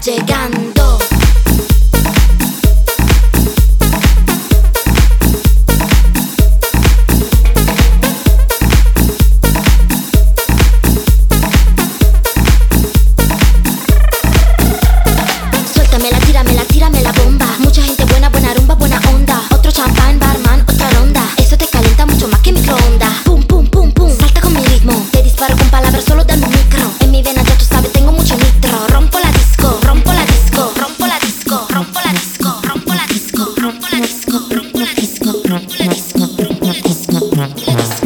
llegando. Suéltamela, tírame la bomba. Mucha gente buena, buena rumba, buena onda. Otro champán, barman, otra ronda. Eso te calienta mucho más que microondas. Pum, pum, pum, pum, salta con mi ritmo. Te disparo con palabras, solo dame un micro. En mi vena ya tú sabes, tengo mucho nitro. Rompo la disco, rompo la disco, rompo la disco, rompo la disco, rompo la disco, rompo la disco, rompo la disco, rompo la disco, rompo la disco, rompo la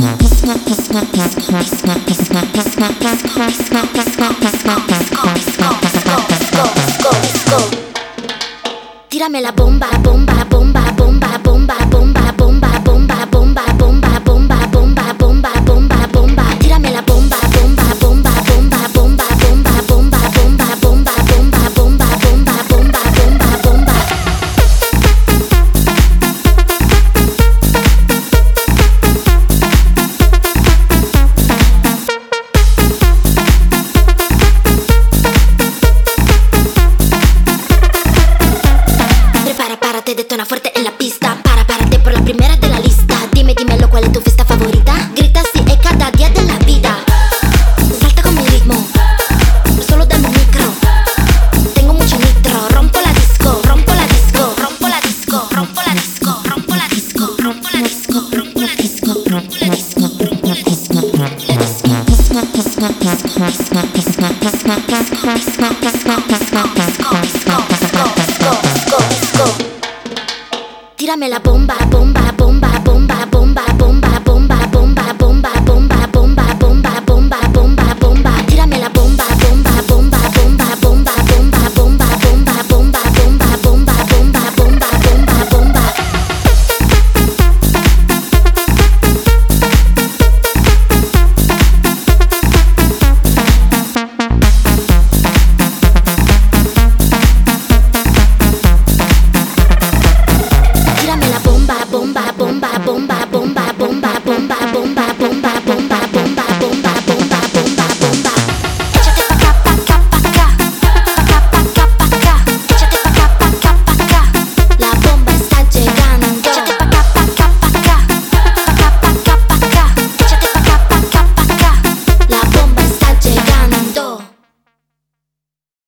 disco. Tírame la bomba, bomba, bomba, bomba, bomba, bomba, bomba, bomba, bomba, bomba, bomba, bomba, bomba, bomba, bomba. Tírame la bomba, bomba, bomba, bomba, bomba, bomba, bomba, bomba, bomba, bomba, bomba, bomba, bomba, bomba, bomba. Párate, detona fuerte en la pista. Párate por la primera de la lista. Dímelo, ¿cuál es tu fiesta favorita? Grita si es cada día de la vida. Salta con mi ritmo, solo dame un micro. Tengo mucho nitro. Rompo la disco, rompo la disco, rompo la disco, rompo la disco, rompo la disco, rompo la disco, rompo la disco, rompo la disco, rompo la disco, rompo la disco. Tírame la bomba, bomba,